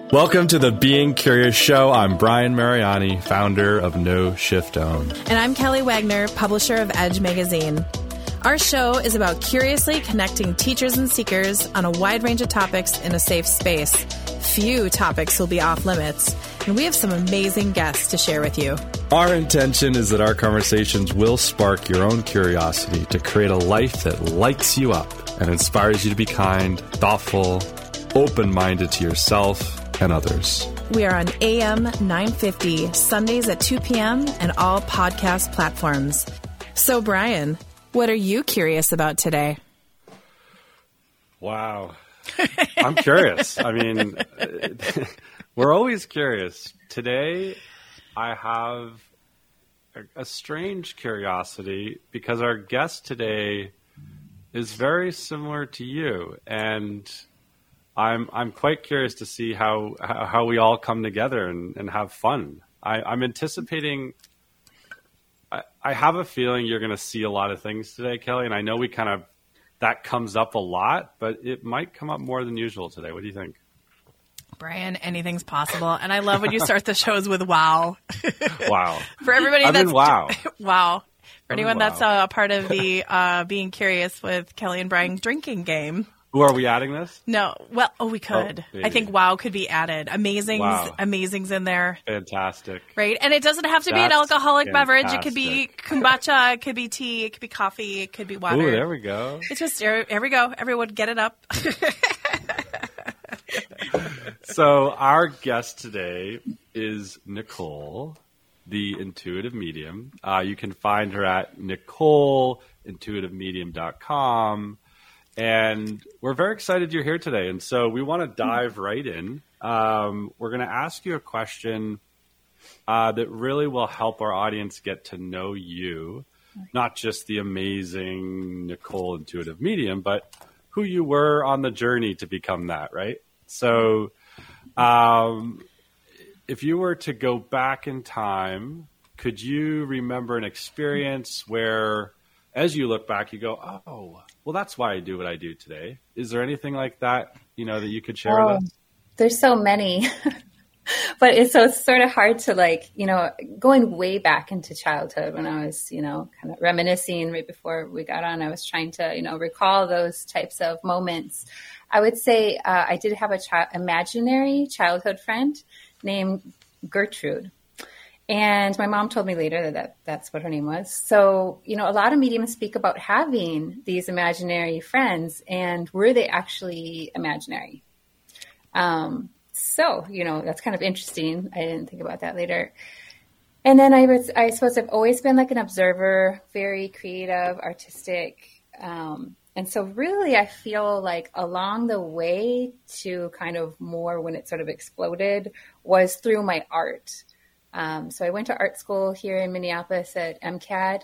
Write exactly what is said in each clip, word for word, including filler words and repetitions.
Welcome to the Being Curious Show. I'm Brian Mariani, founder of No Shift Own. And I'm Kelly Wagner, publisher of Edge Magazine. Our show is about curiously connecting teachers and seekers on a wide range of topics in a safe space. Few topics will be off limits, and we have some amazing guests to share with you. Our intention is that our conversations will spark your own curiosity to create a life that lights you up and inspires you to be kind, thoughtful, open-minded to yourself and others. We are on A M nine fifty, Sundays at two p.m. and all podcast platforms. So, Brian, what are you curious about today? Wow. I'm curious. I mean, we're always curious. Today, I have a, a strange curiosity because our guest today is very similar to you, and I'm I'm quite curious to see how how we all come together and, and have fun. I, I'm anticipating. I, I have a feeling you're going to see a lot of things today, Kelly, and I know we kind of that comes up a lot, but it might come up more than usual today. What do you think? Brian, anything's possible, and I love when you start the shows with "wow." Wow. For everybody, I that's mean, wow. Wow. For anyone wow. that's a uh, part of the uh, Being Curious with Kelly and Brian drinking game. Who are we adding this? No. Well, oh, we could. Oh, I think wow could be added. Amazing's, wow. Amazing's in there. Fantastic. Right? And it doesn't have to That's be an alcoholic fantastic. beverage. It could be kombucha. It could be tea. It could be coffee. It could be water. Ooh, there we go. It's just, there, there we go. Everyone get it up. So our guest today is Nicole, the intuitive medium. Uh, you can find her at nicole intuitive medium dot com. And we're very excited you're here today. And so we want to dive right in. Um, we're going to ask you a question uh, that really will help our audience get to know you, not just the amazing Nicole intuitive medium, but who you were on the journey to become that, right? So um, if you were to go back in time, could you remember an experience where, as you look back, you go, oh, well, that's why I do what I do today. Is there anything like that, you know, that you could share oh, with us? There's so many, but it's so it's sort of hard to like, you know, going way back into childhood when I was, you know, kind of reminiscing right before we got on. I was trying to, you know, recall those types of moments. I would say uh, I did have a child, imaginary childhood friend named Gertrude. And my mom told me later that, that that's what her name was. So, you know, a lot of mediums speak about having these imaginary friends, and were they actually imaginary? Um, so, you know, that's kind of interesting. I didn't think about that later. And then I was, I suppose I've always been like an observer, very creative, artistic. Um, and so really I feel like along the way to kind of more when it sort of exploded was through my art. Um, so I went to art school here in Minneapolis at MCAD,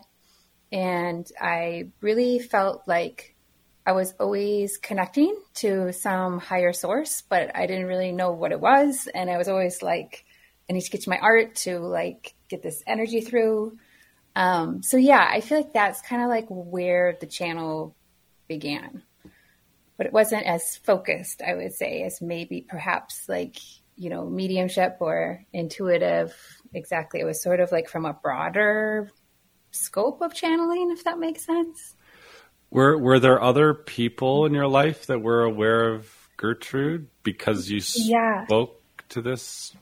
and I really felt like I was always connecting to some higher source, but I didn't really know what it was. And I was always like, I need to get to my art to like get this energy through. Um, so yeah, I feel like that's kind of like where the channel began, but it wasn't as focused, I would say, as maybe perhaps like, you know, mediumship or intuitive. Exactly. It was sort of like from a broader scope of channeling, if that makes sense. Were Were there other people in your life that were aware of Gertrude because you yeah. spoke to this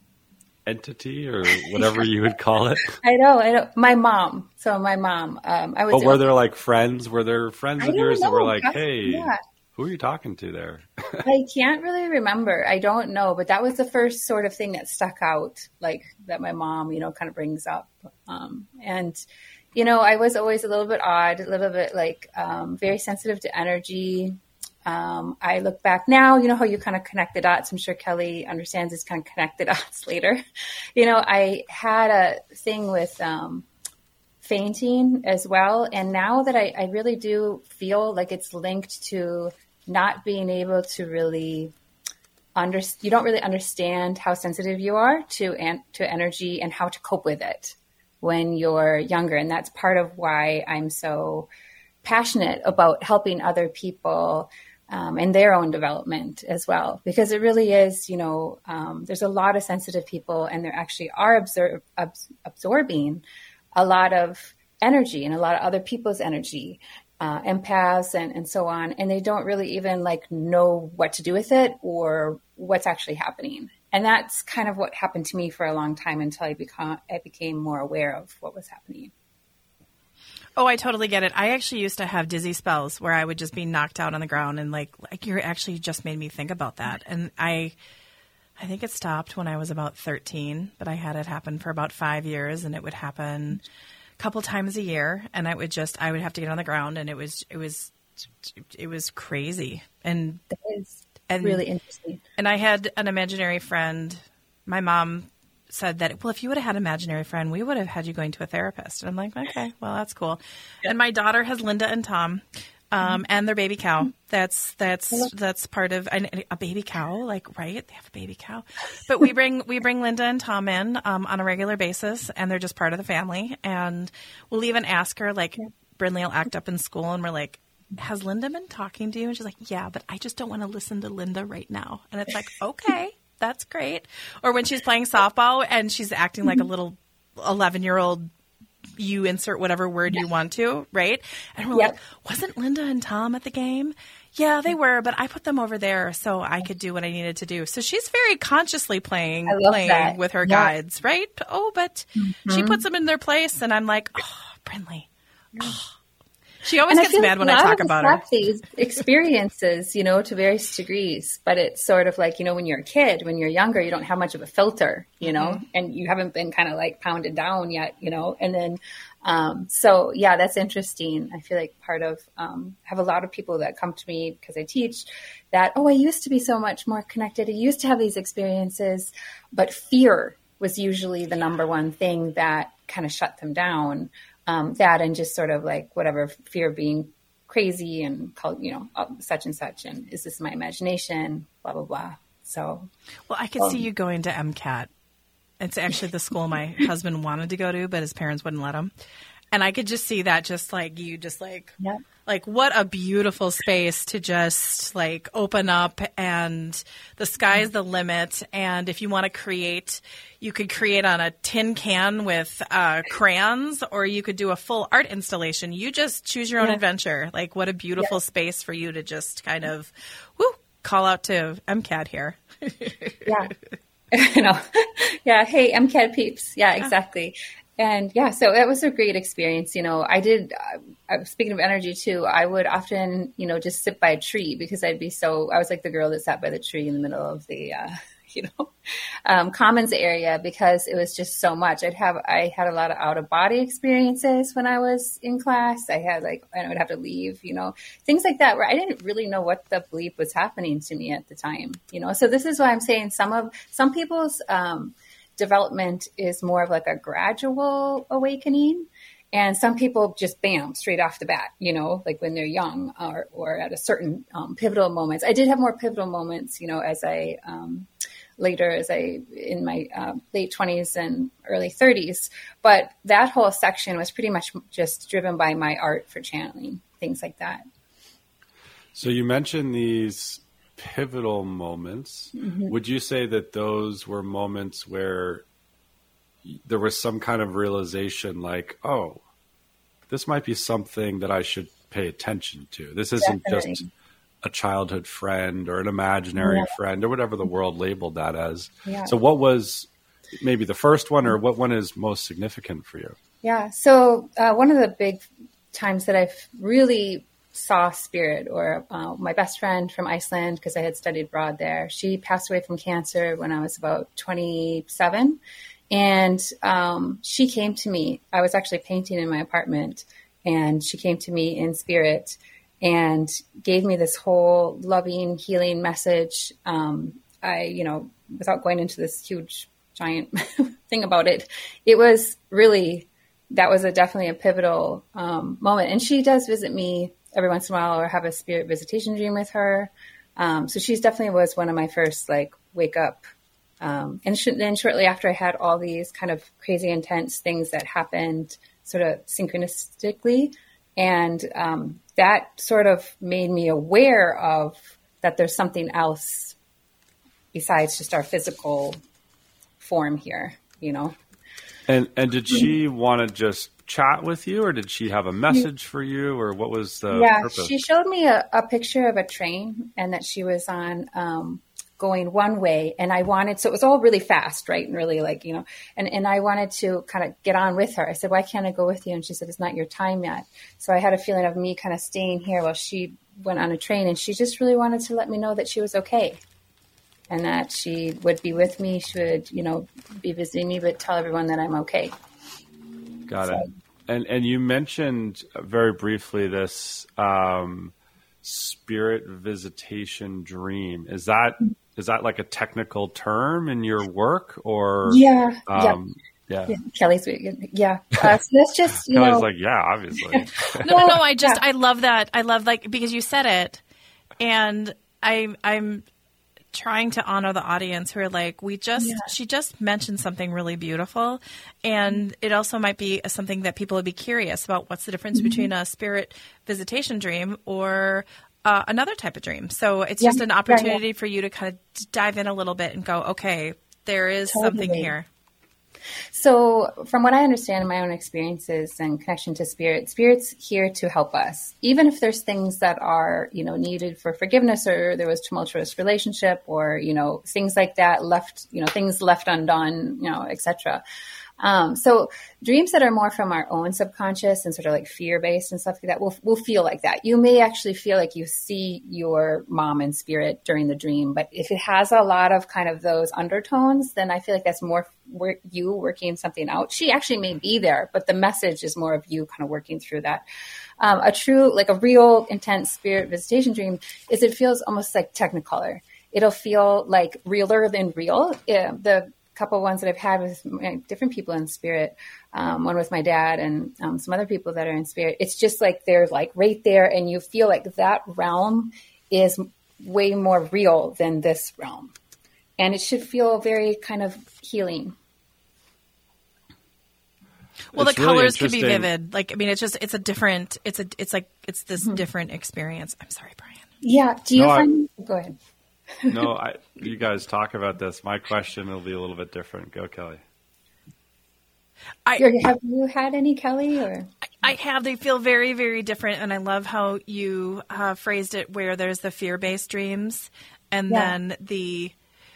entity or whatever you would call it? I know. I know. My mom. So my mom. Um, I was. But were there like friends? Were there friends I of yours know. that were like, That's, hey, yeah. who are you talking to there? I can't really remember. I don't know. But that was the first sort of thing that stuck out, like that my mom, you know, kind of brings up. Um, and, you know, I was always a little bit odd, a little bit like um, very sensitive to energy. Um, I look back now, you know, how you kind of connect the dots. I'm sure Kelly understands this kind of connect the dots later. You know, I had a thing with um, fainting as well. And now that I, I really do feel like it's linked to not being able to really under, you don't really understand how sensitive you are to, an, to energy and how to cope with it when you're younger. And that's part of why I'm so passionate about helping other people um, and their own development as well. Because it really is, you know, um, there's a lot of sensitive people, and they actually are absor- abs- absorbing a lot of energy and a lot of other people's energy, uh, empaths and, and so on. And they don't really even like know what to do with it or what's actually happening. And that's kind of what happened to me for a long time until I become, I became more aware of what was happening. Oh, I totally get it. I actually used to have dizzy spells where I would just be knocked out on the ground, and like, like you actually just made me think about that. And I, I think it stopped when I was about thirteen, but I had it happen for about five years, and it would happen a couple times a year. And I would just, I would have to get on the ground, and it was, it was, it was crazy. And that is and really interesting. And I had an imaginary friend. My mom said that, well, if you would have had an imaginary friend, we would have had you going to a therapist. And I'm like, okay, well, that's cool. Yeah. And my daughter has Linda and Tom, um, mm-hmm. and their baby cow. That's that's that's part of and a baby cow, like, right? They have a baby cow. But we bring we bring Linda and Tom in um, on a regular basis, and they're just part of the family. And we'll even ask her, like, Brindley will act up in school, and we're like, has Linda been talking to you? And she's like, yeah, but I just don't want to listen to Linda right now. And it's like, okay, that's great. Or when she's playing softball and she's acting like a little eleven-year-old, you insert whatever word you want to, right? And we're yep. like, wasn't Linda and Tom at the game? Yeah, they were, but I put them over there so I could do what I needed to do. So she's very consciously playing playing that. with her yep. guides, right? Oh, but mm-hmm. she puts them in their place, and I'm like, oh, Brindley, oh. She always gets mad when I talk about her. These experiences, you know, to various degrees, but it's sort of like, you know, when you're a kid, when you're younger, you don't have much of a filter, you know, mm-hmm. and you haven't been kind of like pounded down yet, you know, and then, um, so yeah, that's interesting. I feel like part of, um, I have a lot of people that come to me because I teach that, oh, I used to be so much more connected. I used to have these experiences, but fear was usually the number one thing that kind of shut them down. Um, that and just sort of like whatever fear of being crazy and called, you know, such and such. And is this my imagination? Blah, blah, blah. So. Well, I could um, see you going to MCAT. It's actually the school my husband wanted to go to, but his parents wouldn't let him. And I could just see that just like you just like, yeah. like what a beautiful space to just like open up, and the sky's the limit. And if you want to create, you could create on a tin can with uh, crayons, or you could do a full art installation. You just choose your own yeah. adventure. Like what a beautiful yeah. space for you to just kind of whoo, call out to MCAT here. yeah. you know, yeah. Hey, MCAT peeps. Yeah, exactly. And yeah, so that was a great experience. You know, I did, uh, speaking of energy too, I would often, you know, just sit by a tree because I'd be so, I was like the girl that sat by the tree in the middle of the, uh, you know, um, commons area because it was just so much. I'd have, I had a lot of out of body experiences when I was in class. I had like, I would have to leave, you know, things like that where I didn't really know what the bleep was happening to me at the time, you know? So this is why I'm saying some of, some people's, um, development is more of like a gradual awakening. And some people just bam, straight off the bat, you know, like when they're young or, or at a certain um, pivotal moments. I did have more pivotal moments, you know, as I um, later, as I in my uh, late twenties and early thirties. But that whole section was pretty much just driven by my art for channeling, things like that. So you mentioned these pivotal moments. Mm-hmm. Would you say that those were moments where there was some kind of realization like, oh, this might be something that I should pay attention to. This isn't Definitely. just a childhood friend or an imaginary yeah. friend or whatever the world labeled that as. Yeah. So what was maybe the first one, or what one is most significant for you? Yeah. So uh, one of the big times that I've really saw spirit, or uh, my best friend from Iceland, because I had studied abroad there, she passed away from cancer when I was about twenty-seven. And um, she came to me. I was actually painting in my apartment, and she came to me in spirit and gave me this whole loving, healing message. Um, I, you know, without going into this huge, giant thing about it, it was really, that was a definitely a pivotal um, moment. And she does visit me every once in a while, or have a spirit visitation dream with her. Um, so she's definitely was one of my first like wake up. Um, and sh- then shortly after, I had all these kind of crazy intense things that happened sort of synchronistically. And um, that sort of made me aware of that there's something else besides just our physical form here, you know. And and did she want to just chat with you, or did she have a message for you, or what was the yeah, purpose? She showed me a, a picture of a train and that she was on um, going one way. And I wanted, so it was all really fast, right? And really like, you know, and, and I wanted to kind of get on with her. I said, why can't I go with you? And she said, it's not your time yet. So I had a feeling of me kind of staying here while she went on a train, and she just really wanted to let me know that she was okay. And that she would be with me. She would, you know, be visiting me, but tell everyone that I'm okay. Got so. it. And and you mentioned very briefly this um, spirit visitation dream. Is that is that like a technical term in your work, or yeah, um, yeah. yeah, yeah. Kelly's yeah. Uh, so that's just you Kelly's know. like yeah, obviously. no, no, I just yeah. I love that. I love like because you said it, and I I'm. trying to honor the audience who are like, we just, yeah. she just mentioned something really beautiful. And mm-hmm. it also might be something that people would be curious about. What's the difference mm-hmm. between a spirit visitation dream or uh, another type of dream? So it's yeah. just an opportunity yeah, yeah. for you to kind of dive in a little bit and go, okay, there is totally. something here. So from what I understand in my own experiences and connection to spirit, spirit's here to help us. Even if there's things that are, you know, needed for forgiveness, or there was tumultuous relationship, or, you know, things like that left, you know, things left undone, you know, et cetera. Um, so dreams that are more from our own subconscious and sort of like fear-based and stuff like that will will feel like that. You may actually feel like you see your mom in spirit during the dream, but if it has a lot of kind of those undertones, then I feel like that's more work, you working something out. She actually may be there, but the message is more of you kind of working through that. Um, a true, like a real intense spirit visitation dream is it feels almost like Technicolor. It'll feel like realer than real. Yeah, the couple ones that I've had with different people in spirit, um, one with my dad and um, some other people that are in spirit. It's just like they're like right there, and you feel like that realm is way more real than this realm, and it should feel very kind of healing. Well, it's the really colors could be vivid. Like, I mean, it's just, it's a different, it's a, it's like, it's this mm-hmm. different experience. I'm sorry, Brian. Yeah. Do you no, find, I, go ahead. no, I, you guys talk about this. My question will be a little bit different. Go, Kelly. I, have you had any, Kelly? Or I have. They feel very, very different. And I love how you uh, phrased it, where there's the fear-based dreams and yeah. then the,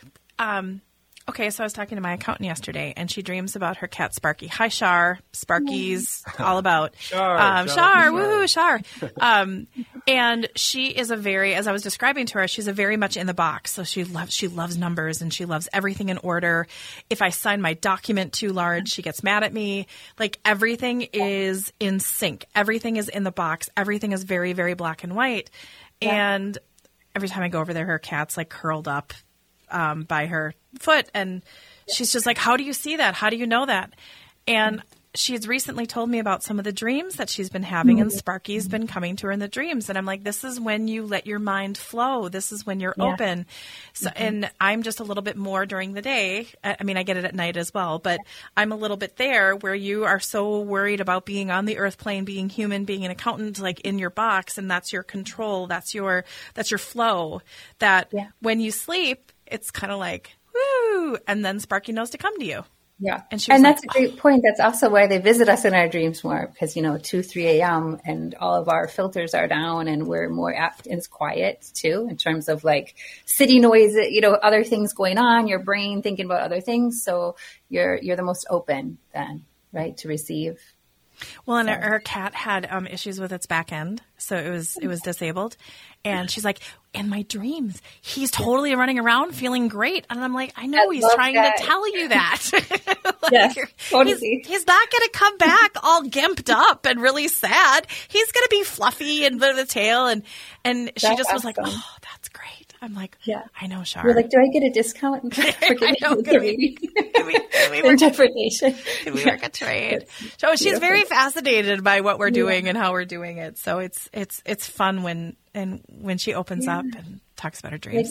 um, okay, so I was talking to my accountant yesterday, and she dreams about her cat Sparky. Hi, Shar. Sparky's all about Shar. Um, Shar, Shar, Shar. woohoo, Shar. Um, and she is a very, as I was describing to her, she's a very much in the box. So she loves she loves numbers, and she loves everything in order. If I sign my document too large, she gets mad at me. Like, everything is in sync. Everything is in the box. Everything is very, very black and white. Yeah. And every time I go over there, her cat's like curled up Um, by her foot, and she's just like, how do you see that? How do you know that? And she has recently told me about some of the dreams that she's been having, and Sparky's been coming to her in the dreams. And I'm like, this is when you let your mind flow. This is when you're yeah. open. So, mm-hmm. and I'm just a little bit more during the day. I mean, I get it at night as well, but I'm a little bit there where you are so worried about being on the earth plane, being human, being an accountant, like in your box. And that's your control. That's your, that's your flow, that yeah. when you sleep, it's kind of like, woo, and then Sparky knows to come to you. Yeah. And, she and like, that's a great oh. point. That's also why they visit us in our dreams more, because, you know, two, three a.m. and all of our filters are down, and we're more apt, and it's quiet too, in terms of like city noise, you know, other things going on, your brain thinking about other things. So you're, you're the most open then, right, to receive. Well, and so. her, her cat had um, issues with its back end, so it was it was disabled. And she's like, in my dreams, he's totally running around feeling great. And I'm like, I know, I he's trying that. to tell you that. like, yeah, totally. he's, he's not going to come back all gimped up and really sad. He's going to be fluffy and with a tail. And, and she that's just was awesome. like, oh, that's great. I'm like, yeah. I know, Shar. You're like, do I get a discount for I know, could we, could we, could we work, interpretation? Could we work a trade? So she's beautiful. Very fascinated by what we're doing yeah. and how we're doing it. So it's it's it's fun when and when she opens yeah. up and talks about her dreams.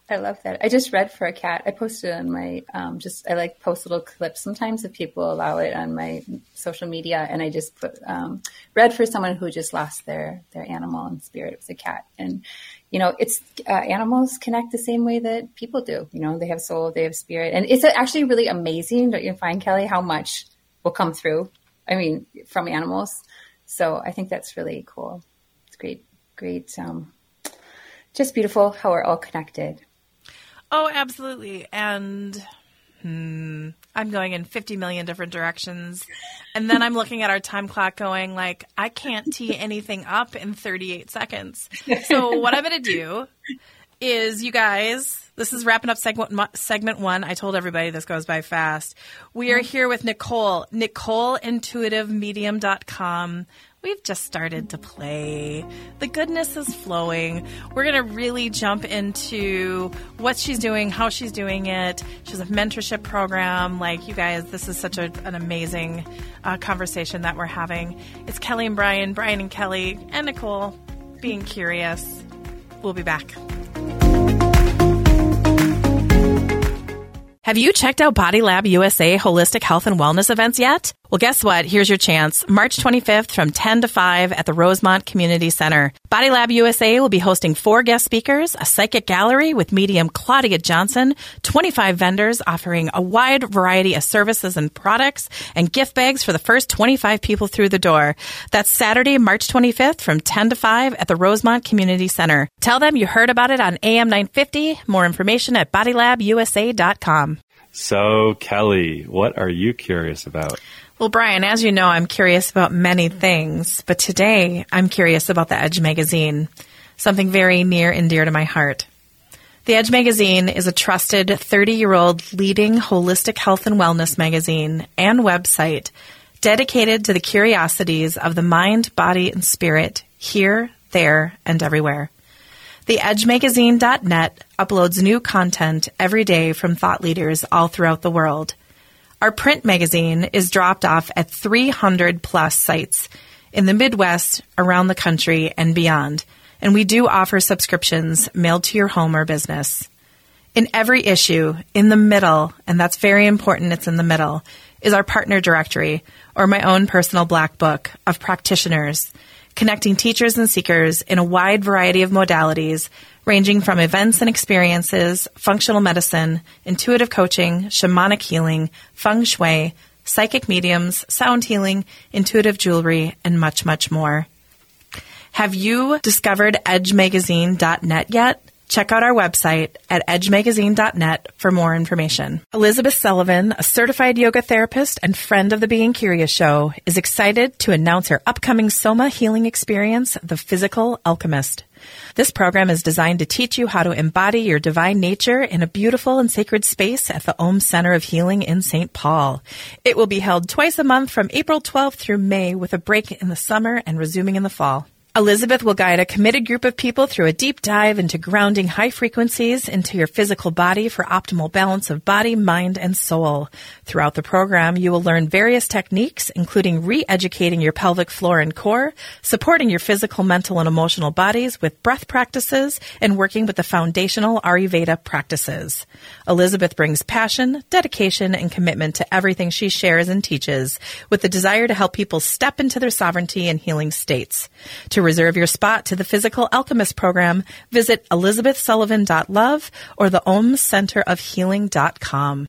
I love that. I just read for a cat. I posted on my, um, just, I like post little clips sometimes if people allow it on my social media. And I just put, um, read for someone who just lost their, their animal in spirit. It was a cat. And, you know, it's, uh, animals connect the same way that people do. You know, they have soul, they have spirit. And it's actually really amazing, don't you find, Kelly, how much will come through, I mean, from animals. So I think that's really cool. It's great, great, um, just beautiful how we're all connected. Oh, absolutely. And hmm, I'm going in fifty million different directions. And then I'm looking at our time clock going like, I can't tee anything up in thirty-eight seconds. So what I'm going to do is, you guys, this is wrapping up segment, segment one. I told everybody this goes by fast. We are here with Nicole, Nicole Intuitive Medium dot com. We've just started to play. The goodness is flowing. We're going to really jump into what she's doing, how she's doing it. She has a mentorship program. Like, you guys, this is such a, an amazing uh, conversation that we're having. It's Kelly and Brian, Brian and Kelly, and Nicole being curious. We'll be back. Have you checked out Body Lab U S A Holistic Health and Wellness events yet? Well, guess what? Here's your chance. March twenty-fifth from ten to five at the Rosemont Community Center. Body Lab U S A will be hosting four guest speakers, a psychic gallery with medium Claudia Johnson, twenty-five vendors offering a wide variety of services and products, and gift bags for the first twenty-five people through the door. That's Saturday, March twenty-fifth from ten to five at the Rosemont Community Center. Tell them you heard about it on A M nine fifty. More information at body lab u s a dot com. So, Kelly, what are you curious about? Well, Brian, as you know, I'm curious about many things, but today I'm curious about the Edge magazine, something very near and dear to my heart. The Edge magazine is a trusted thirty-year-old leading holistic health and wellness magazine and website dedicated to the curiosities of the mind, body, and spirit here, there, and everywhere. The edge magazine dot net uploads new content every day from thought leaders all throughout the world. Our print magazine is dropped off at three hundred plus sites in the Midwest, around the country, and beyond. And we do offer subscriptions mailed to your home or business. In every issue, in the middle, and that's very important, it's in the middle, is our partner directory, or my own personal black book of practitioners, connecting teachers and seekers in a wide variety of modalities, ranging from events and experiences, functional medicine, intuitive coaching, shamanic healing, feng shui, psychic mediums, sound healing, intuitive jewelry, and much, much more. Have you discovered edge magazine dot net yet? Check out our website at edge magazine dot net for more information. Elizabeth Sullivan, a certified yoga therapist and friend of the Being Curious show, is excited to announce her upcoming Soma healing experience, The Physical Alchemist. This program is designed to teach you how to embody your divine nature in a beautiful and sacred space at the Om Center of Healing in Saint Paul. It will be held twice a month from April twelfth through May, with a break in the summer and resuming in the fall. Elizabeth will guide a committed group of people through a deep dive into grounding high frequencies into your physical body for optimal balance of body, mind, and soul. Throughout the program, you will learn various techniques, including re-educating your pelvic floor and core, supporting your physical, mental, and emotional bodies with breath practices, and working with the foundational Ayurveda practices. Elizabeth brings passion, dedication, and commitment to everything she shares and teaches, with the desire to help people step into their sovereignty and healing states. To reserve your spot to the Physical Alchemist program, visit elizabeth sullivan dot love or the om center of healing dot com.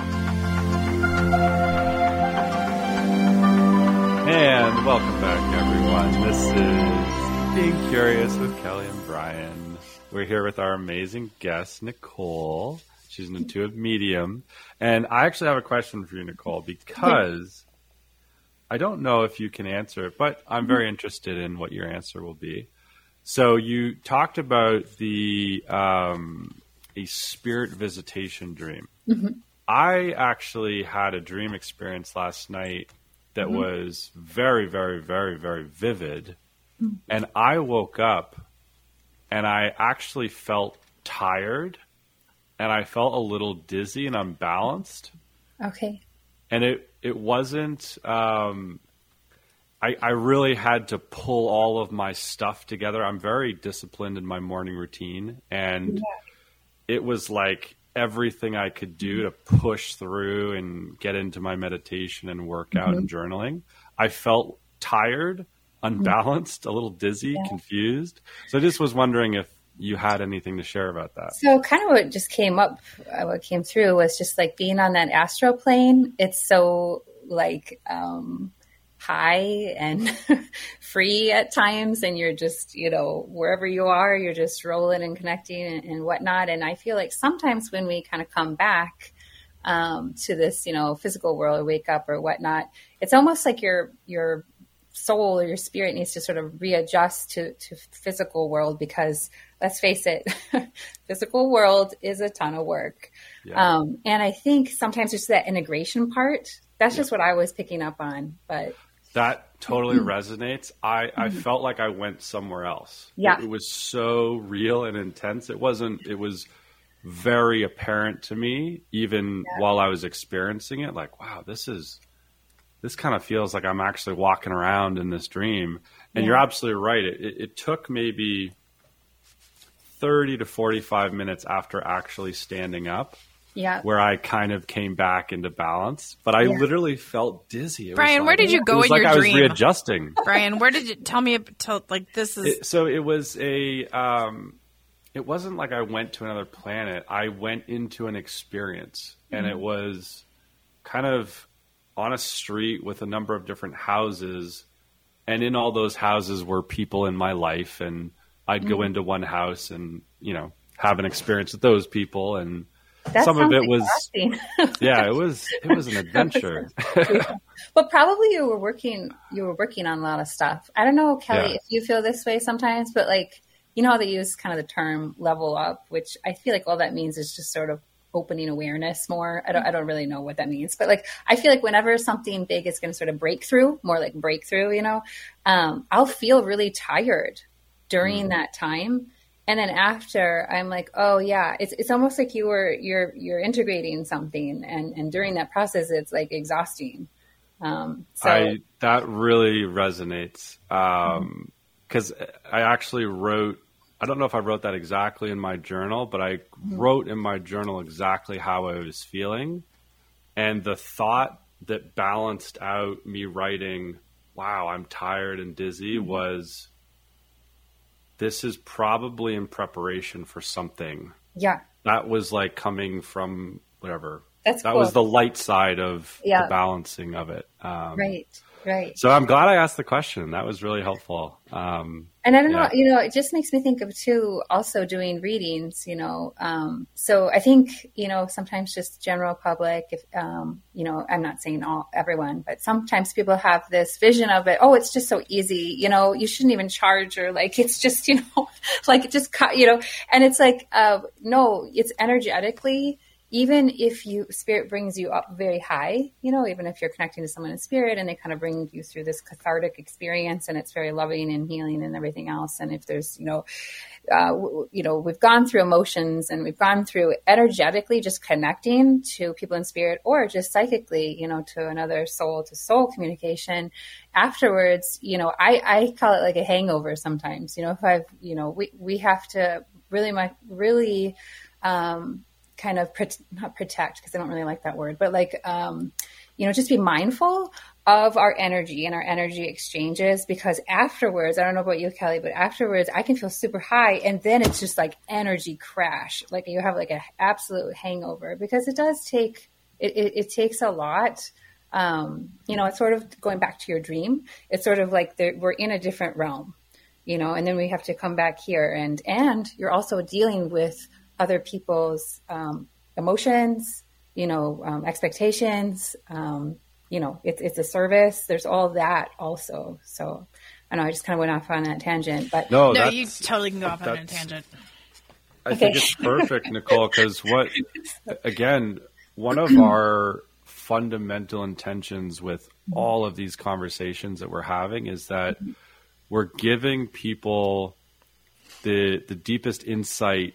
And welcome back, everyone. This is Being Curious with Kelly and Brian. We're here with our amazing guest, Nicole. She's an intuitive medium. And I actually have a question for you, Nicole, because I don't know if you can answer it, but I'm very interested in what your answer will be. So you talked about the um, a spirit visitation dream. Mm-hmm. I actually had a dream experience last night that mm-hmm. was very, very, very, very vivid. Mm-hmm. And I woke up and I actually felt tired and I felt a little dizzy and unbalanced. Okay. And it, it wasn't, um, I, I really had to pull all of my stuff together. I'm very disciplined in my morning routine. And it was like everything I could do to push through and get into my meditation and workout mm-hmm. and journaling. I felt tired, unbalanced, mm-hmm. a little dizzy, yeah. confused. So I just was wondering if you had anything to share about that. So kind of what just came up, uh, what came through was just like being on that astral plane. It's so like um, high and free at times. And you're just, you know, wherever you are, you're just rolling and connecting and, and whatnot. And I feel like sometimes when we kind of come back um, to this, you know, physical world or wake up or whatnot, it's almost like your, your soul or your spirit needs to sort of readjust to, to physical world, because let's face it, physical world is a ton of work. Yeah. Um, and I think sometimes it's that integration part. That's yeah. just what I was picking up on. But that totally mm-hmm. resonates. I, I mm-hmm. felt like I went somewhere else. Yeah. It, it was so real and intense. It wasn't, it was very apparent to me, even yeah. while I was experiencing it, like, wow, this is, this kind of feels like I'm actually walking around in this dream. And yeah. you're absolutely right. It, it, it took maybe thirty to forty-five minutes after actually standing up, yeah, where I kind of came back into balance. But I yeah. literally felt dizzy. It Brian, like, where did you go in like your I dream? was readjusting. Brian, where did you tell me? Tell, like this is it, so. It was a. Um, it wasn't like I went to another planet. I went into an experience, mm-hmm. and it was kind of on a street with a number of different houses, and in all those houses were people in my life, and I'd mm-hmm. go into one house and, you know, have an experience with those people. And that some of it was, exhausting. yeah, it was, it was an adventure. But probably you were working, you were working on a lot of stuff. I don't know, Kelly, yeah. if you feel this way sometimes, but like, you know how they use kind of the term level up, which I feel like all that means is just sort of opening awareness more. I don't, I don't really know what that means, but like, I feel like whenever something big is going to sort of break through, more like breakthrough, you know, um, I'll feel really tired during mm. that time. And then after, I'm like, oh yeah, it's it's almost like you were, you're, you're integrating something. And, and during that process, it's like exhausting. Um, so I, that really resonates. Um, cause I actually wrote, I don't know if I wrote that exactly in my journal, but I mm-hmm. wrote in my journal exactly how I was feeling. And the thought that balanced out me writing, wow, I'm tired and dizzy mm-hmm. was, this is probably in preparation for something. Yeah. That was like coming from whatever. That's that cool. was the light side of yeah. the balancing of it. Um, right. Right. So I'm glad I asked the question. That was really helpful. Um, and I don't yeah. know, you know, it just makes me think of too, also doing readings, you know. Um, so I think, you know, sometimes just general public, if, um, you know, I'm not saying all, everyone, but sometimes people have this vision of it. Oh, it's just so easy, you know, you shouldn't even charge, or like, it's just, you know, like it just, you know, and it's like, uh, no, it's energetically, even if you spirit brings you up very high, you know, even if you're connecting to someone in spirit and they kind of bring you through this cathartic experience and it's very loving and healing and everything else. And if there's, you know, uh, w- you know, we've gone through emotions and we've gone through energetically just connecting to people in spirit, or just psychically, you know, to another soul to soul communication afterwards, you know, I, I call it like a hangover sometimes, you know, if I've, you know, we, we have to really, my, really, um, kind of pro- not protect, because I don't really like that word, but like, um, you know, just be mindful of our energy and our energy exchanges, because afterwards, I don't know about you, Kelly, but afterwards I can feel super high. And then it's just like energy crash. Like you have like an absolute hangover, because it does take, it, it, it takes a lot. Um, you know, it's sort of going back to your dream. It's sort of like we're in a different realm, you know, and then we have to come back here, and, and you're also dealing with other people's um, emotions, you know, um, expectations, um, you know, it's it's a service. There's all that also. So I know I just kind of went off on that tangent, but no, no you totally can go off on a tangent. I okay. think it's perfect, Nicole, because what, again, one of our fundamental intentions with all of these conversations that we're having is that we're giving people the the deepest insight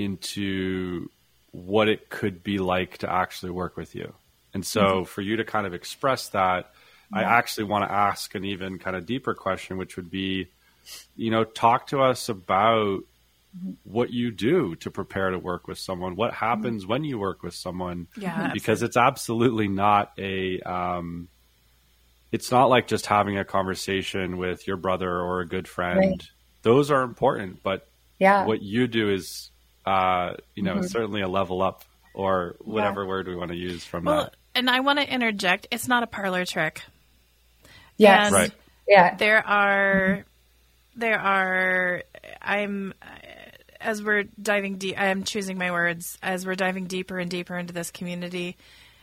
into what it could be like to actually work with you. And so mm-hmm. for you to kind of express that, mm-hmm. I actually want to ask an even kind of deeper question, which would be, you know, talk to us about what you do to prepare to work with someone, what happens when you work with someone, Yeah, because it's absolutely not a, um, it's not like just having a conversation with your brother or a good friend. Right. Those are important, but Yeah. what you do is, uh, you know, Mm-hmm. certainly a level up, or whatever yeah. word we want to use from well, that. And I want to interject. It's not a parlor trick. Yes. And right. Yeah. There are, there are, I'm, as we're diving deep, I'm choosing my words, as we're diving deeper and deeper into this community,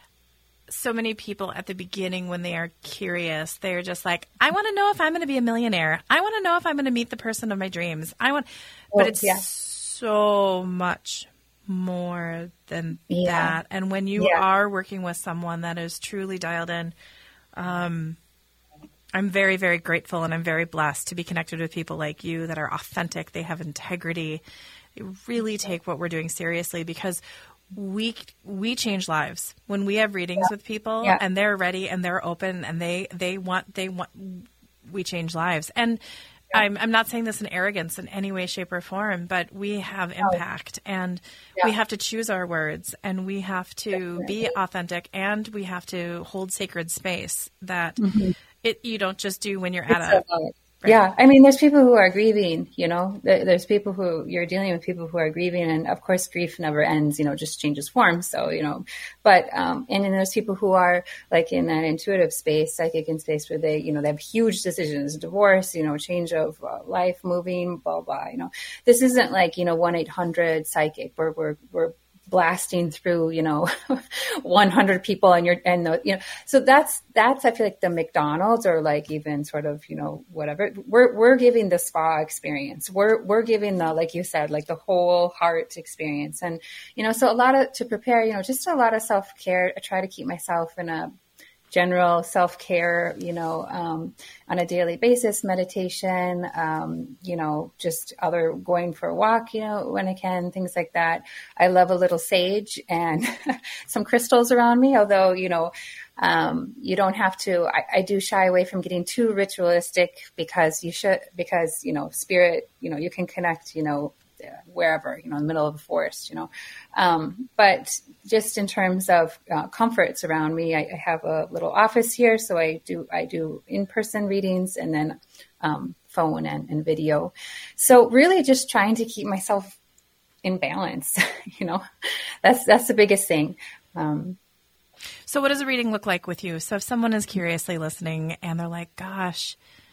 so many people at the beginning, when they are curious, they're just like, I want to know if I'm going to be a millionaire. I want to know if I'm going to meet the person of my dreams. I want, well, but it's yeah. so much more than yeah. that. And when you yeah. are working with someone that is truly dialed in, um, I'm very, very grateful, and I'm very blessed to be connected with people like you that are authentic. They have integrity. They really take what we're doing seriously, because we we change lives when we have readings yeah. with people yeah. and they're ready and they're open and they they want they want we change lives. And yeah. I'm I'm not saying this in arrogance in any way, shape, or form, but we have impact, and yeah. we have to choose our words, and we have to Definitely. be authentic, and we have to hold sacred space that mm-hmm. it you don't just do when you're it's at a Right. Yeah. I mean, there's people who are grieving, you know, there's people who you're dealing with people who are grieving, and of course grief never ends, you know, just changes form. So, you know, but, um, and then there's people who are like in that intuitive space, psychic in space, where they, you know, they have huge decisions, divorce, you know, change of uh, life, moving, blah, blah, you know, this isn't like, you know, one eight hundred psychic where we're, we're, blasting through, you know, one hundred people and you're, and the, you know, so that's, that's, I feel like the McDonald's, or like even sort of, you know, whatever, we're, we're giving the spa experience. We're, we're giving the, like you said, like the whole heart experience. And, you know, so a lot of, to prepare, you know, just a lot of self-care. I try to keep myself in a general self-care, you know, um, on a daily basis, meditation, um, you know, just other going for a walk, you know, when I can, things like that. I love a little sage and some crystals around me, although, you know, um, you don't have to, I, I do shy away from getting too ritualistic, because you should, because, you know, spirit, you know, you can connect, you know, wherever, you know, in the middle of the forest, you know. Um, but just in terms of uh, comforts around me, I, I have a little office here. So I do, I do in-person readings, and then um, phone and, and video. So really just trying to keep myself in balance, you know, that's, that's the biggest thing. Um, so what does a reading look like with you? So if someone is curiously listening and they're like, gosh,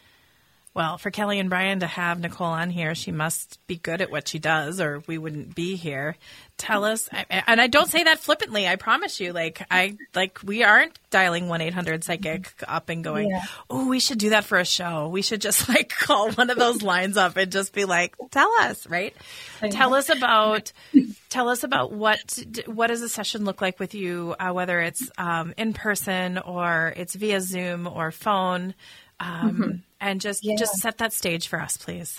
well, for Kelly and Brian to have Nicole on here, she must be good at what she does, or we wouldn't be here. Tell us, and I don't say that flippantly, I promise you, like I like we aren't dialing one eight hundred psychic up and going, yeah. oh, we should do that for a show. We should just like call one of those lines up and just be like, tell us, right? Tell us about, tell us about what, what does a session look like with you, uh, whether it's um, in person or it's via Zoom or phone. Um, mm-hmm. And just, yeah. just set that stage for us, please.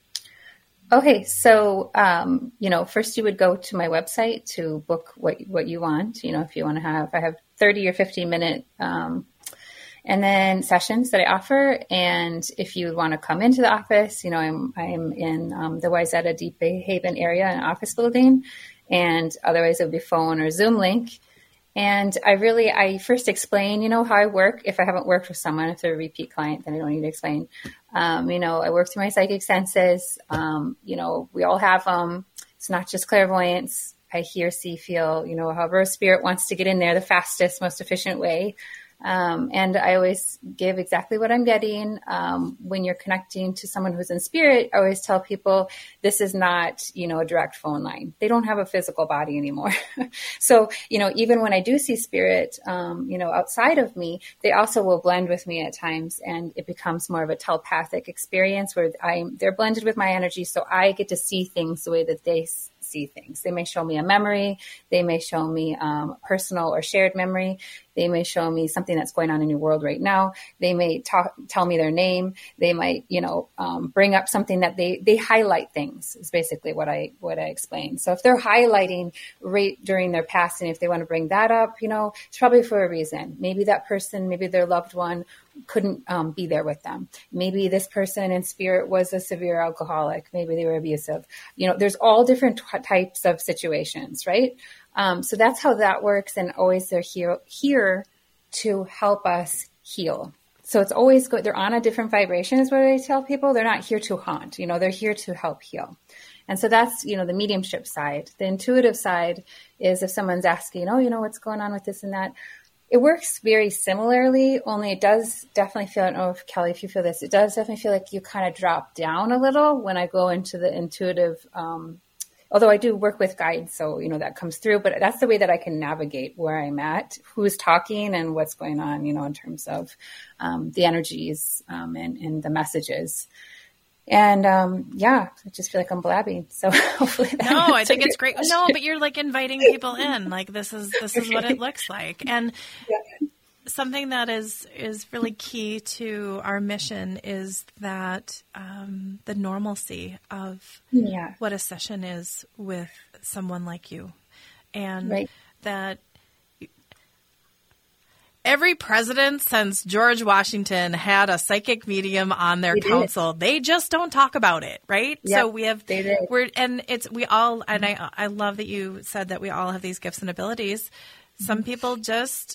Okay. So, um, you know, first you would go to my website to book what, what you want, you know, if you want to have, I have thirty or fifty minute, um, and then sessions that I offer. And if you want to come into the office, you know, I'm, I'm in, um, the Wayzata Deep Bay Haven area, an office building, and otherwise it would be phone or Zoom link. And I really, I first explain, you know, how I work. If I haven't worked with someone, if they're a repeat client, then I don't need to explain. Um, you know, I work through my psychic senses. Um, you know, we all have them. It's not just clairvoyance. I hear, see, feel, you know, however a spirit wants to get in there, the fastest, most efficient way. Um, and I always give exactly what I'm getting. Um, when you're connecting to someone who's in spirit, I always tell people this is not, you know, a direct phone line. They don't have a physical body anymore. So, you know, even when I do see spirit, um, you know, outside of me, they also will blend with me at times, and it becomes more of a telepathic experience where I'm, they're blended with my energy. So I get to see things the way that they see things. They may show me a memory. They may show me um, personal or shared memory. They may show me something that's going on in your world right now. They may talk, tell me their name. They might, you know, um, bring up something that they, they highlight things is basically what I, what I explain. So if they're highlighting right during their passing, if they want to bring that up, you know, it's probably for a reason. Maybe that person, maybe their loved one couldn't um, be there with them. Maybe this person in spirit was a severe alcoholic. Maybe they were abusive. You know, there's all different t- types of situations, right? Um, so that's how that works. And always they're here, here to help us heal. So it's always good. They're on a different vibration is what I tell people. They're not here to haunt, you know, they're here to help heal. And so that's, you know, the mediumship side. The intuitive side is if someone's asking, oh, you know, what's going on with this and that. It works very similarly, only it does definitely feel, I don't know if Kelly, if you feel this, it does definitely feel like you kind of drop down a little when I go into the intuitive, um, although I do work with guides, so, you know, that comes through, but that's the way that I can navigate where I'm at, who's talking and what's going on, you know, in terms of um, the energies um, and, and the messages. And um, yeah, I just feel like I'm blabbing. So hopefully that No, I think it's great. Question. No, but you're like inviting people in. Like this is this is what it looks like. And yeah. something that is is really key to our mission is that um, the normalcy of yeah. what a session is with someone like you, and right. that. Every president since George Washington had a psychic medium on their they council. Did. They just don't talk about it, right? Yep, so we have, they did. we're, and it's, we all, and I, I love that you said that we all have these gifts and abilities. Some people just,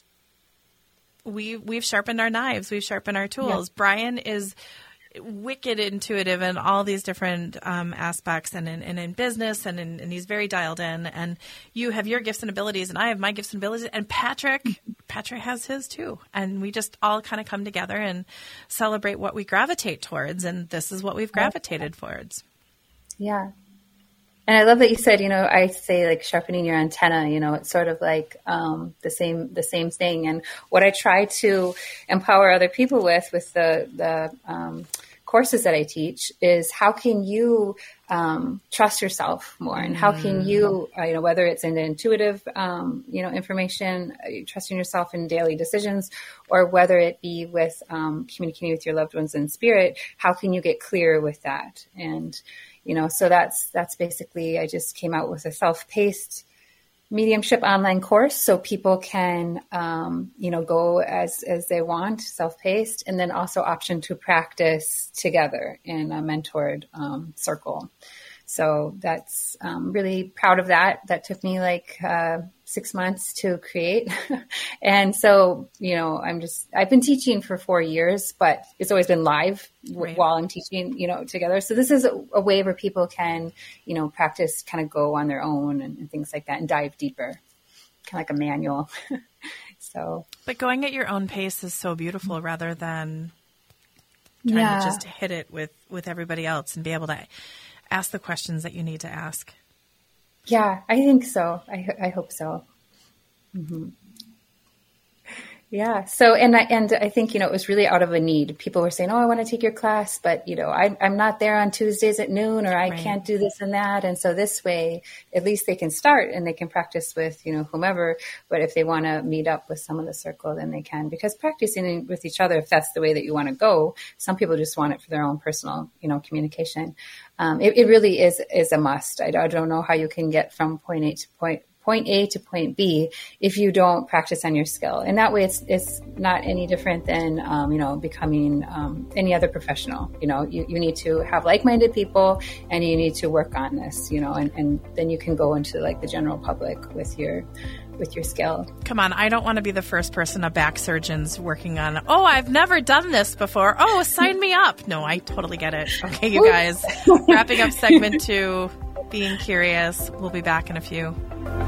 we, we've sharpened our knives. We've sharpened our tools. Yep. Brian is wicked intuitive in all these different um, aspects and in, and in business and, in, and he's very dialed in, and you have your gifts and abilities and I have my gifts and abilities, and Patrick, Patrick has his too. And we just all kind of come together and celebrate what we gravitate towards. And this is what we've gravitated towards. Yeah. And I love that you said, you know, I say like sharpening your antenna, you know, it's sort of like um, the same, the same thing. And what I try to empower other people with, with the, the um, courses that I teach is how can you um, trust yourself more, and how can you, uh, you know, whether it's in the intuitive, um, you know, information, uh, trusting yourself in daily decisions, or whether it be with um, communicating with your loved ones in spirit, how can you get clear with that? And, you know, so that's, that's basically, I just came out with a self-paced mediumship online course so people can, um, you know, go as, as they want, self-paced, and then also option to practice together in a mentored um, circle. So that's um, really proud of that. That took me like uh, six months to create. And so, you know, I'm just, I've been teaching for four years, but it's always been live right. while I'm teaching, you know, together. So this is a, a way where people can, you know, practice, kind of go on their own and, and things like that and dive deeper, kind of like a manual. So, but going at your own pace is so beautiful rather than trying yeah. to just hit it with, with everybody else and be able to ask the questions that you need to ask. Yeah, I think so. I, I hope so. Mm-hmm. Yeah. So, and I, and I think, you know, it was really out of a need. People were saying, oh, I want to take your class, but, you know, I, I'm not there on Tuesdays at noon, or I right. can't do this and that. And so this way, at least they can start and they can practice with, you know, whomever. But if they want to meet up with some of the circle, then they can, because practicing with each other, if that's the way that you want to go, some people just want it for their own personal, you know, communication. Um, it, it really is, is a must. I, I don't know how you can get from point A to point point A to point B if you don't practice on your skill. And that way it's it's not any different than, um, you know, becoming um, any other professional. You know, you, you need to have like-minded people and you need to work on this, you know, and, and then you can go into like the general public with your with your skill. Come on, I don't want to be the first person a back surgeon's working on, oh, I've never done this before. Oh, sign me up. No, I totally get it. Okay, you guys, wrapping up segment two, Being Curious. We'll be back in a few.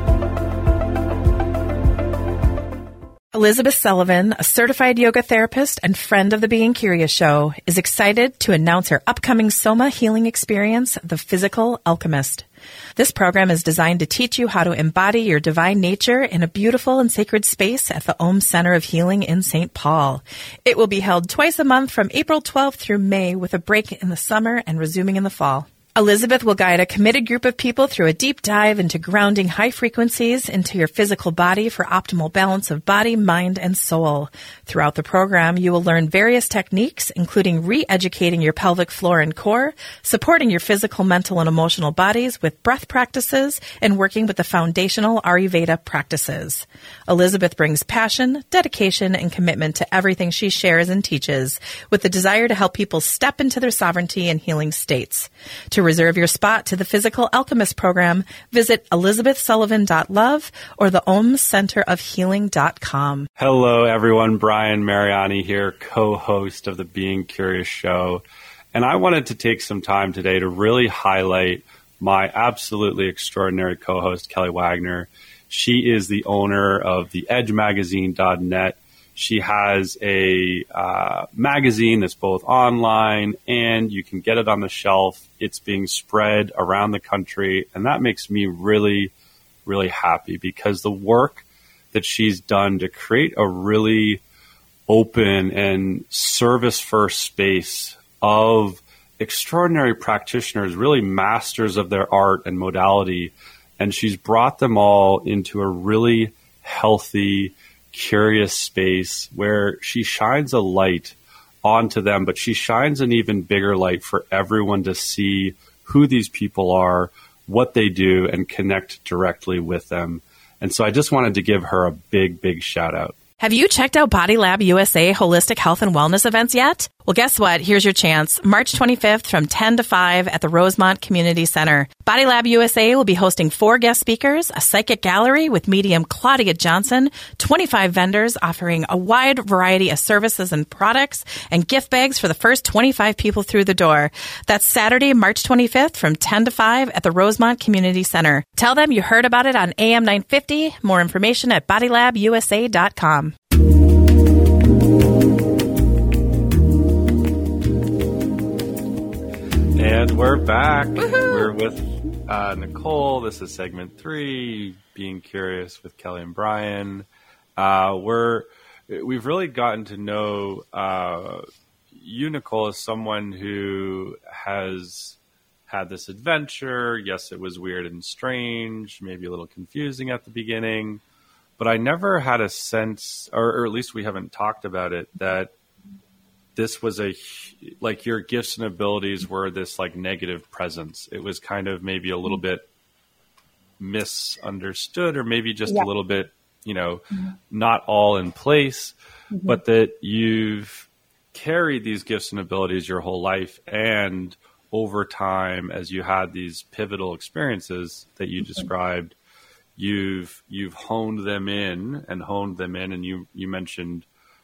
Elizabeth Sullivan, a certified yoga therapist and friend of the Being Curious show, is excited to announce her upcoming Soma healing experience, The Physical Alchemist. This program is designed to teach you how to embody your divine nature in a beautiful and sacred space at the Om Center of Healing in Saint Paul. It will be held twice a month from April twelfth through May, with a break in the summer and resuming in the fall. Elizabeth will guide a committed group of people through a deep dive into grounding high frequencies into your physical body for optimal balance of body, mind, and soul. Throughout the program, you will learn various techniques, including re-educating your pelvic floor and core, supporting your physical, mental, and emotional bodies with breath practices, and working with the foundational Ayurveda practices. Elizabeth brings passion, dedication, and commitment to everything she shares and teaches, with the desire to help people step into their sovereignty and healing states. To reserve your spot to the Physical Alchemist program, visit elizabeth sullivan dot love or the Om Center of Healing dot com. Hello, everyone. Brian Mariani here, co-host of the Being Curious show. And I wanted to take some time today to really highlight my absolutely extraordinary co-host, Kelly Wagner. She is the owner of the edge magazine dot net. She has a uh, magazine that's both online and you can get it on the shelf. It's being spread around the country, and that makes me really, really happy because the work that she's done to create a really open and service-first space of extraordinary practitioners, really masters of their art and modality, and she's brought them all into a really healthy, curious space where she shines a light onto them, but she shines an even bigger light for everyone to see who these people are, what they do, and connect directly with them. And so I just wanted to give her a big, big shout out. Have you checked out Body Lab U S A Holistic Health and Wellness events yet? Well, guess what? Here's your chance. March twenty-fifth from ten to five at the Rosemont Community Center. Body Lab U S A will be hosting four guest speakers, a psychic gallery with medium Claudia Johnson, twenty-five vendors offering a wide variety of services and products, and gift bags for the first twenty-five people through the door. That's Saturday, March twenty-fifth from ten to five at the Rosemont Community Center. Tell them you heard about it on A M nine fifty. More information at body lab u s a dot com. And we're back. Woohoo! We're with uh, Nicole. This is segment three, Being Curious with Kelly and Brian. Uh, we're we've really gotten to know uh, you, Nicole, as someone who has had this adventure. Yes, it was weird and strange, maybe a little confusing at the beginning, but I never had a sense, or, or at least we haven't talked about it, that this was a, like your gifts and abilities were this like negative presence. It was kind of maybe a little bit misunderstood, or maybe just yeah. a little bit, you know, mm-hmm. not all in place, mm-hmm. but that you've carried these gifts and abilities your whole life. And over time, as you had these pivotal experiences that you mm-hmm. described, you've, you've honed them in and honed them in. And you, you mentioned,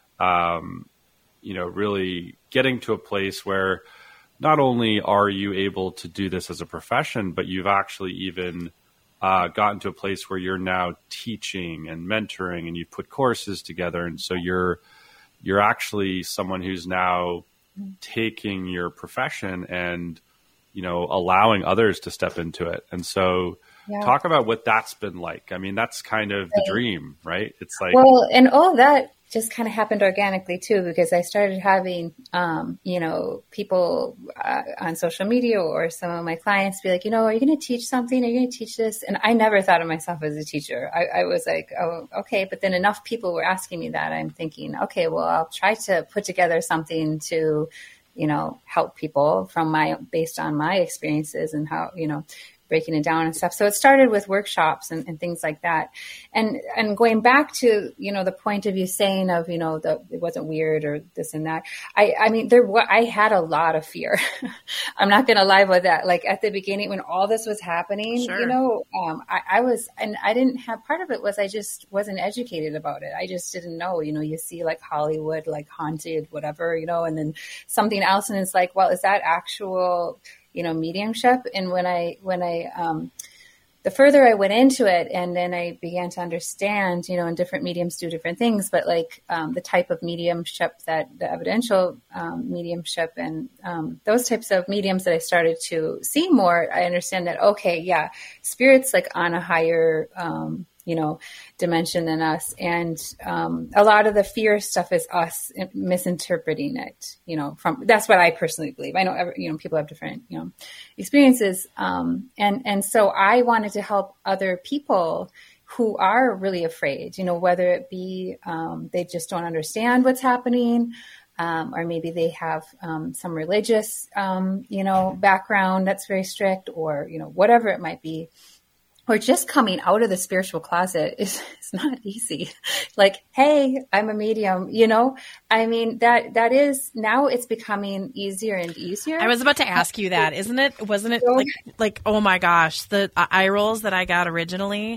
um, you know, really getting to a place where not only are you able to do this as a profession, but you've actually even uh, gotten to a place where you're now teaching and mentoring, and you've put courses together. And so you're, you're actually someone who's now taking your profession and, you know, allowing others to step into it. And so yeah. talk about what that's been like. I mean, that's kind of the dream, right? It's like, well, and all that just kind of happened organically too, because I started having, um, you know, people uh, on social media or some of my clients be like, you know, are you going to teach something? Are you going to teach this? And I never thought of myself as a teacher. I, I was like, oh, okay. But then enough people were asking me that. I'm thinking, okay, well, I'll try to put together something to, you know, help people from my, based on my experiences and how, you know, breaking it down and stuff. So it started with workshops and, and things like that. And, and going back to, you know, the point of you saying of, you know, the, it wasn't weird or this and that. I, I mean, there, I had a lot of fear. I'm not going to lie about that. Like at the beginning, when all this was happening, sure. you know, um, I, I was, and I didn't have, part of it was I just wasn't educated about it. I just didn't know, you know, you see like Hollywood, like haunted, whatever, you know, and then something else. And it's like, well, is that actual, you know, mediumship? And when I, when I, um, the further I went into it, and then I began to understand, you know, and different mediums do different things, but like, um, the type of mediumship that the evidential, um, mediumship and, um, those types of mediums that I started to see more, I understand that, okay, yeah, spirit's like on a higher, um, you know, dimension than us. And um, a lot of the fear stuff is us misinterpreting it, you know, from, that's what I personally believe. I know, every, you know, people have different, you know, experiences. Um, and, and so I wanted to help other people who are really afraid, you know, whether it be um, they just don't understand what's happening, um, or maybe they have um, some religious, um, you know, background that's very strict, or, you know, whatever it might be. Or just coming out of the spiritual closet is, is not easy. Like, hey, I'm a medium, you know? I mean, that that is, now it's becoming easier and easier. I was about to ask you that, isn't it? Wasn't it like, like oh my gosh, the eye rolls that I got originally?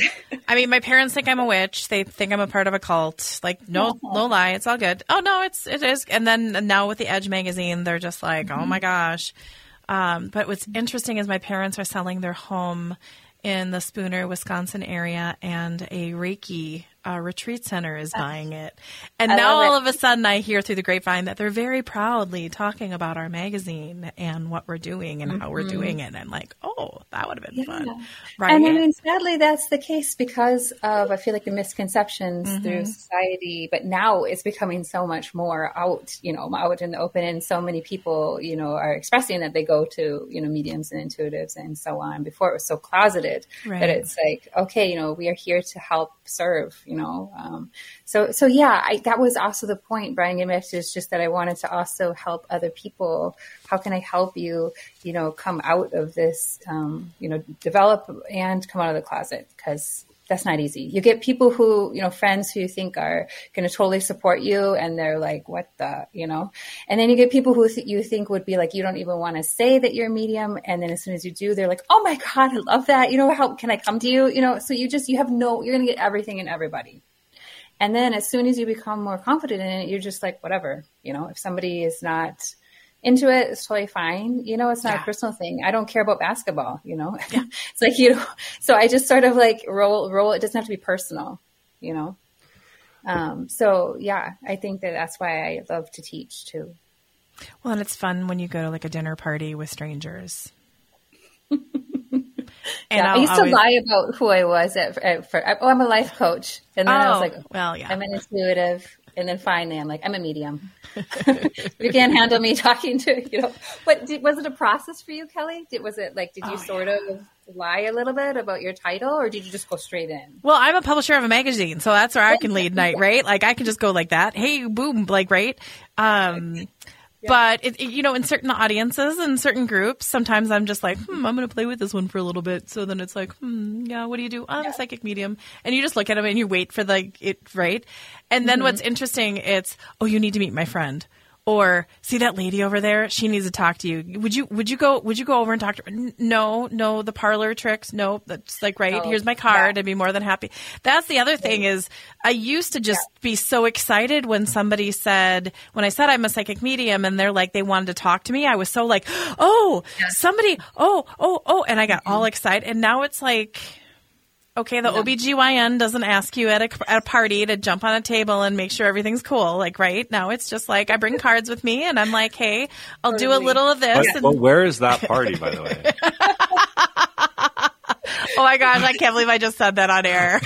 I mean, my parents think I'm a witch. They think I'm a part of a cult. Like, no, no lie. It's all good. Oh, no, it's, it is. And then now with the Edge magazine, they're just like, mm-hmm. oh my gosh. Um, but what's interesting is my parents are selling their home in the Spooner, Wisconsin area, and a Reiki uh, retreat center is buying it. And I now all of a sudden I hear through the grapevine that they're very proudly talking about our magazine and what we're doing and mm-hmm. how we're doing it. And I'm like, oh, that would have been yeah. fun. Right? And I mean, sadly, that's the case because of, I feel like, the misconceptions mm-hmm. through society. But now it's becoming so much more out, you know, out in the open. And so many people, you know, are expressing that they go to, you know, mediums and intuitives and so on. Before it was so closeted right. that it's like, okay, you know, we are here to help serve, you know. Um, so, so yeah, I, that was also the point, Brian Gimmich, is just that I wanted to also help other people. How can I help you, you know, come out of this, um, you know, develop and come out of the closet? Because that's not easy. You get people who, you know, friends who you think are going to totally support you, and they're like, what the, you know, and then you get people who th- you think would be like, you don't even want to say that you're a medium. And then as soon as you do, they're like, oh my God, I love that. You know, how can I come to you? You know, so you just, you have no, you're going to get everything and everybody. And then as soon as you become more confident in it, you're just like, whatever, you know, if somebody is not into it, it's totally fine. You know, it's not yeah. a personal thing. I don't care about basketball, you know, yeah. it's like, you know, so I just sort of like roll, roll. It doesn't have to be personal, you know? Um, so yeah, I think that that's why I love to teach too. Well, and it's fun when you go to like a dinner party with strangers. And yeah, I used always... to lie about who I was at, at for, oh, I'm a life coach. And then oh, I was like, well, yeah. I'm an intuitive. And then finally I'm like, I'm a medium. You can't handle me talking to, you know, but did, was it a process for you, Kelly? Did, was it like, did you oh, sort yeah. of lie a little bit about your title, or did you just go straight in? Well, I'm a publisher of a magazine, so that's where I can lead night, right? Like I can just go like that. Hey, boom, like, right. Um, Yeah. But, it, it, you know, in certain audiences and certain groups, sometimes I'm just like, hmm, I'm going to play with this one for a little bit. So then it's like, hmm, yeah, what do you do? I'm yeah. a psychic medium. And you just look at them and you wait for the, it, right? And then mm-hmm. what's interesting, it's, oh, you need to meet my friend. Or see that lady over there? She needs to talk to you. Would you, would you go, would you go over and talk to her? N- no, no, the parlor tricks. No, that's like, right. Oh, here's my card. Yeah. I'd be more than happy. That's the other thing is I used to just yeah. be so excited when somebody said, when I said I'm a psychic medium and they're like, they wanted to talk to me. I was so like, oh, yeah. somebody, oh, oh, oh. And I got mm-hmm. all excited. And now it's like, okay, the yeah. O B G Y N doesn't ask you at a, at a party to jump on a table and make sure everything's cool. Like, right now it's just like I bring cards with me and I'm like, hey, I'll totally. do a little of this. But, and- well, where is that party, by the way? Oh my gosh, I can't believe I just said that on air.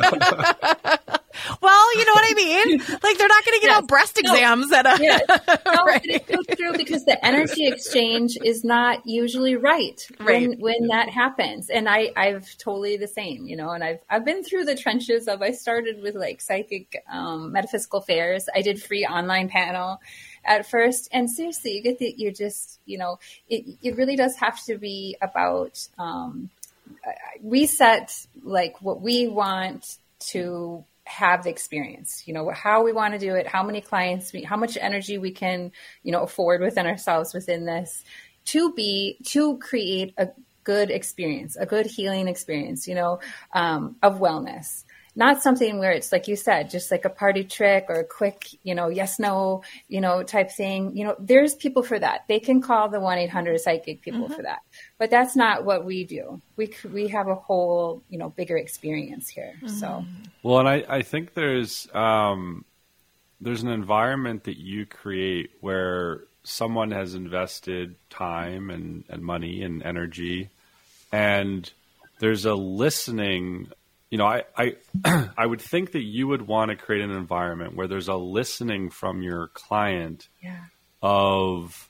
Well, you know what I mean? Like, they're not going to get yes. out breast no. exams at a... Yeah. No, right. It's so true because the energy exchange is not usually right, right. when when that happens. And I, I've totally the same, you know, and I've I've been through the trenches of, I started with like psychic um, metaphysical fairs. I did free online panel at first. And seriously, you get the, you're just, you know, it, it really does have to be about, um, we set like what we want to have the experience, you know, how we want to do it, how many clients, we, how much energy we can, you know, afford within ourselves within this to be, to create a good experience, a good healing experience, you know, um, of wellness. Not something where it's like you said, just like a party trick or a quick, you know, yes, no, you know, type thing. You know, there's people for that. They can call the one eight hundred psychic people mm-hmm. for that. But that's not what we do. We we have a whole, you know, bigger experience here. Mm-hmm. So, well, and I, I think there's um, there's an environment that you create where someone has invested time and, and money and energy, and there's a listening. you know, I, I, I would think that you would want to create an environment where there's a listening from your client yeah. of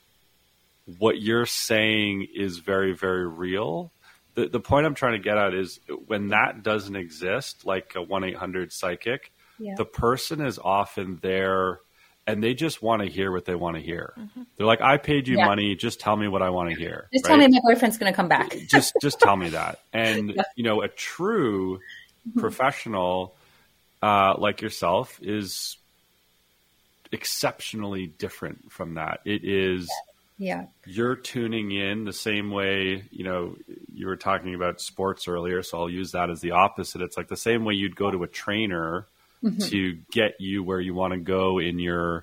what you're saying is very, very real. The, the point I'm trying to get at is when that doesn't exist, like a one eight hundred psychic, yeah. the person is often there and they just want to hear what they want to hear. Mm-hmm. They're like, I paid you yeah. money. Just tell me what I want to hear. Just right? tell me my boyfriend's going to come back. just, just tell me that. And, yeah. you know, a true mm-hmm. professional uh, like yourself is exceptionally different from that. It is, yeah. you're tuning in the same way, you know, you were talking about sports earlier. So I'll use that as the opposite. It's like the same way you'd go to a trainer mm-hmm. to get you where you want to go in your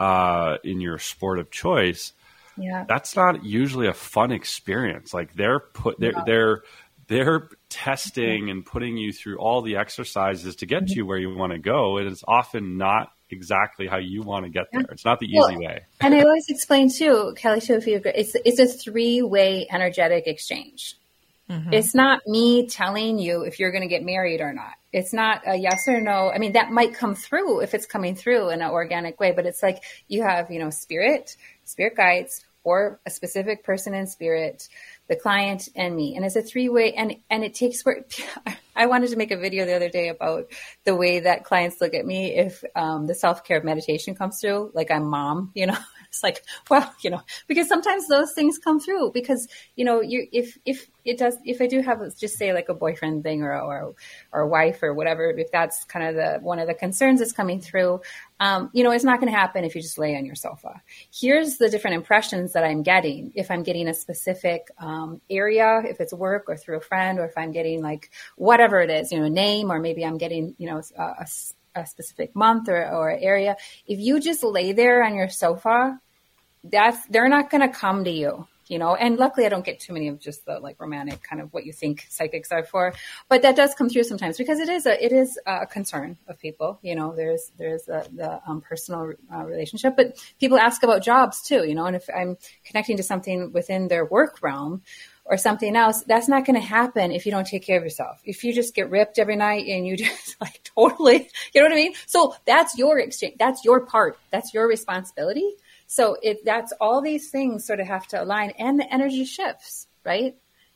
uh, in your sport of choice. Yeah, that's not usually a fun experience. Like they're put they're no. they're they're testing mm-hmm. and putting you through all the exercises to get mm-hmm. you where you want to go, and it's often not exactly how you want to get there. It's not the easy well, way. And I always explain too, Kelly, too, if you agree, it's it's a three way energetic exchange. Mm-hmm. It's not me telling you if you're going to get married or not. It's not a yes or no. I mean, that might come through if it's coming through in an organic way, but it's like you have, you know, spirit, spirit guides, or a specific person in spirit, the client and me. And it's a three way and, and it takes work. I wanted to make a video the other day about the way that clients look at me if um, the self-care meditation comes through, like I'm mom, you know, it's like, well, you know, because sometimes those things come through because, you know, you, if, if it does, if I do have, just say like a boyfriend thing or, or, or a wife or whatever, if that's kind of the, one of the concerns that's coming through, um, you know, it's not going to happen if you just lay on your sofa. Here's the different impressions that I'm getting. If I'm getting a specific um, area, if it's work or through a friend, or if I'm getting like whatever it is, you know, a name, or maybe I'm getting, you know, a, a a specific month or, or area. If you just lay there on your sofa, that's, they're not going to come to you, you know, and luckily I don't get too many of just the like romantic kind of what you think psychics are for, but that does come through sometimes because it is a, it is a concern of people, you know, there's, there's a, the um, personal uh, relationship, but people ask about jobs too, you know, and if I'm connecting to something within their work realm, or something else, that's not going to happen if you don't take care of yourself. If you just get ripped every night and you just like totally, you know what I mean? So that's your exchange. That's your part. That's your responsibility. So it, that's all these things sort of have to align and the energy shifts, right?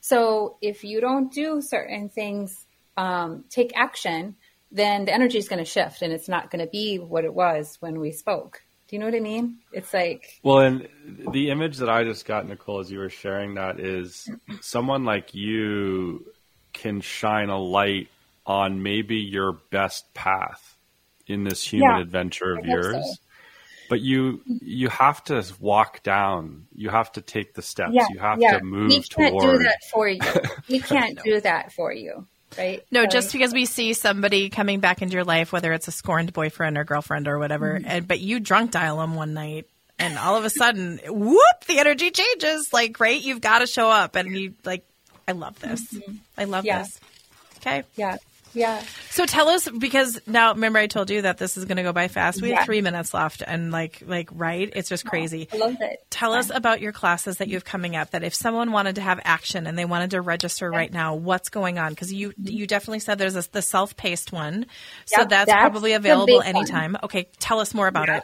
So if you don't do certain things, um, take action, then the energy is going to shift and it's not going to be what it was when we spoke. Do you know what I mean? It's like... Well, and the image that I just got, Nicole, as you were sharing that is someone like you can shine a light on maybe your best path in this human yeah, I adventure of hope yours. so. But you you have to walk down. You have to take the steps. Yeah, you have yeah. to move we can't toward... do that for you. We can't do that for you. Right? No, so, just because we see somebody coming back into your life, whether it's a scorned boyfriend or girlfriend or whatever, mm-hmm. and, but you drunk dial them one night and all of a sudden, whoop, the energy changes. Like, great, you've got to show up. And you like, I love this. Mm-hmm. I love yeah. this. Okay. Yeah. Yeah. So tell us, because now remember I told you that this is going to go by fast. We yeah. have three minutes left and like, like, right. It's just crazy. I love it. Tell yeah. us about your classes that you have coming up, that if someone wanted to have action and they wanted to register yeah. right now, what's going on? Cause you, you definitely said there's a, the self-paced one. So yep, that's, that's probably available anytime. One. Okay. Tell us more about yeah. it.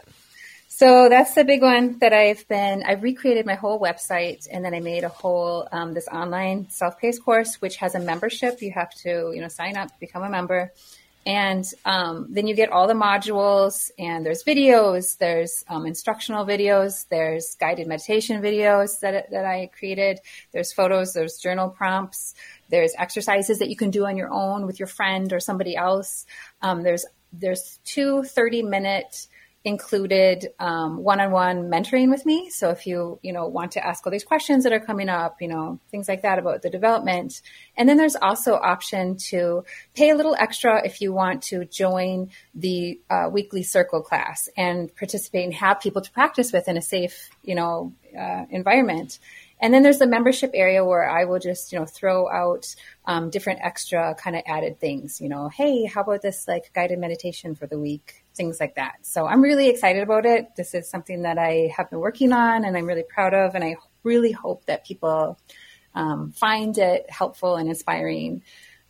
So that's the big one that I've been, I've recreated my whole website and then I made a whole, um, this online self-paced course, which has a membership. You have to, you know, sign up, become a member. And um, then you get all the modules and there's videos, there's um, instructional videos, there's guided meditation videos that, that I created. There's photos, there's journal prompts, there's exercises that you can do on your own with your friend or somebody else. Um, there's, there's two thirty minute included um, one-on-one mentoring with me. So if you, you know, want to ask all these questions that are coming up, you know, things like that about the development. And then there's also option to pay a little extra if you want to join the uh, weekly circle class and participate and have people to practice with in a safe, you know, uh, environment. And then there's the membership area where I will just, you know, throw out um, different extra kind of added things, you know, hey, how about this like guided meditation for the week, things like that. So I'm really excited about it. This is something that I have been working on and I'm really proud of. And I really hope that people um, find it helpful and inspiring.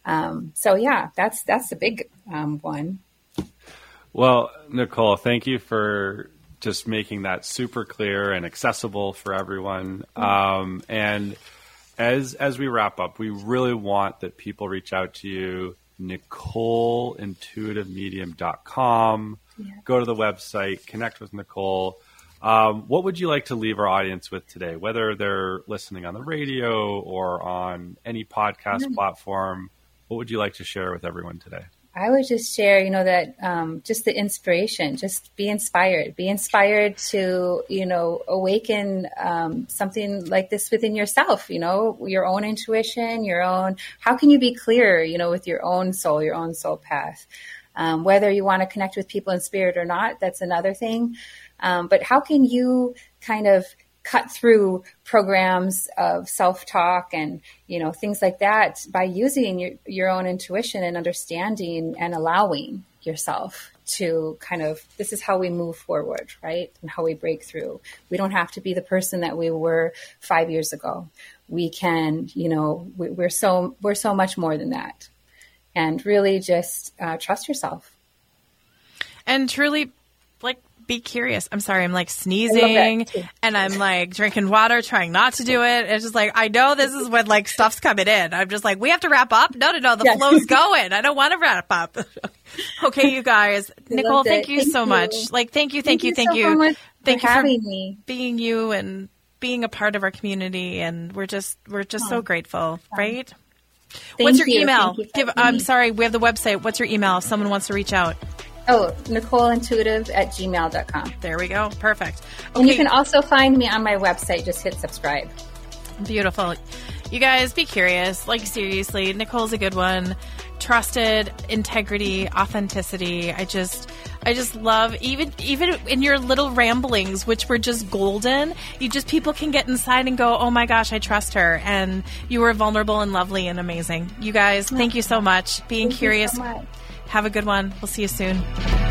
Um, so yeah, that's, that's the big um, one. Well, Nicole, thank you for just making that super clear and accessible for everyone. Um, and as as we wrap up, we really want that people reach out to you, Nicole Intuitive Medium dot com. Yeah. Go to the website, connect with Nicole. Um, what would you like to leave our audience with today, whether they're listening on the radio or on any podcast mm-hmm. platform? What would you like to share with everyone today? I would just share, you know, that um, just the inspiration, just be inspired, be inspired to, you know, awaken um, something like this within yourself, you know, your own intuition, your own, how can you be clear, you know, with your own soul, your own soul path, um, whether you want to connect with people in spirit or not, that's another thing. Um, but how can you kind of cut through programs of self-talk and, you know, things like that by using your, your own intuition and understanding and allowing yourself to kind of, this is how we move forward, right? And how we break through. We don't have to be the person that we were five years ago. We can, you know, we, we're so, we're so much more than that. And really just uh, trust yourself. And truly, like, be curious. I'm sorry. I'm like sneezing and I'm like drinking water, trying not to do it. It's just like, I know this is when like stuff's coming in. I'm just like, we have to wrap up. No, no, no. The yes. flow's going. I don't want to wrap up. Okay, you guys. Nicole, thank you thank so you. much. Like, thank you. Thank, thank you. Thank you. So you. Thank you for me. being you and being a part of our community. And we're just, we're just oh, so grateful. Right? Thank What's your you. email? You Give, I'm sorry. We have the website. What's your email if someone wants to reach out? Oh, Nicole Intuitive at gmail dot com. There we go. Perfect. Okay. And you can also find me on my website. Just hit subscribe. Beautiful. You guys, be curious. Like, seriously, Nicole's a good one. Trusted, integrity, authenticity. I just, I just love, even, even in your little ramblings, which were just golden, you just, people can get inside and go, oh my gosh, I trust her. And you were vulnerable and lovely and amazing. You guys, thank you so much. Being thank curious. You so much. Have a good one. We'll see you soon.